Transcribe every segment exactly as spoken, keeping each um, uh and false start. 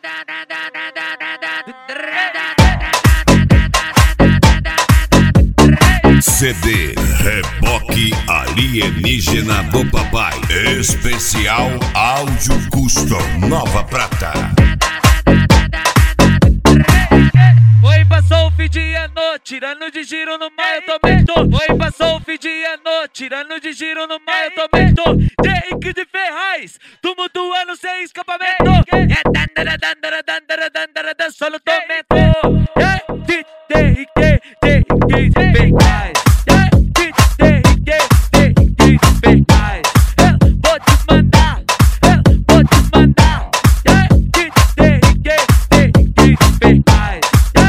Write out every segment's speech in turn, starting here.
C D Reboque Alienígena do Papai. Especial Áudio Custom Nova Prata. Oi, passou o fim de ano, tirando de giro no mar, eu também tô. Oi, passou o fim de ano, tirando de giro no mar, eu também tô. Drake de Ferraz, tumultuando sem escapamento. É dandara, dandara, dandara, dandara, dançando tormento. É D K, D K de Ferraz. É D K, D K de Ferraz. Eu vou te mandar, eu vou te mandar. É D K, D K de Ferraz.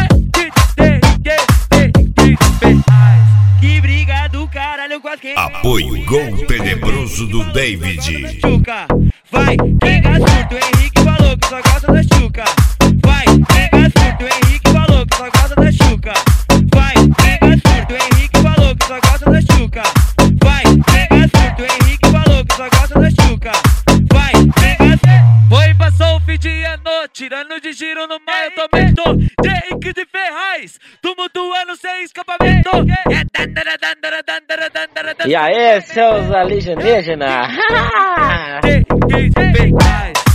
Que briga do caralho com as quem. Apoio Gol Tenebroso do David. Chuca, vai, quem surto, o Henrique falou que só gosta da chuca. Vai, quem surto, o Henrique falou que só gosta da chuca. Vai, quem surto, o Henrique falou que só gosta da chuca. Vai, quem surto, o Henrique falou que só gosta da chuca. Vai, quem foi, passou o fim de ano, tirando de giro no mar, eu também tô. Drake de Ferraz, tumultuando sem escapamento. É dandara, dandara, dandara, dandara, dandara. E aí, seus alienígenas? D K de Ferraz.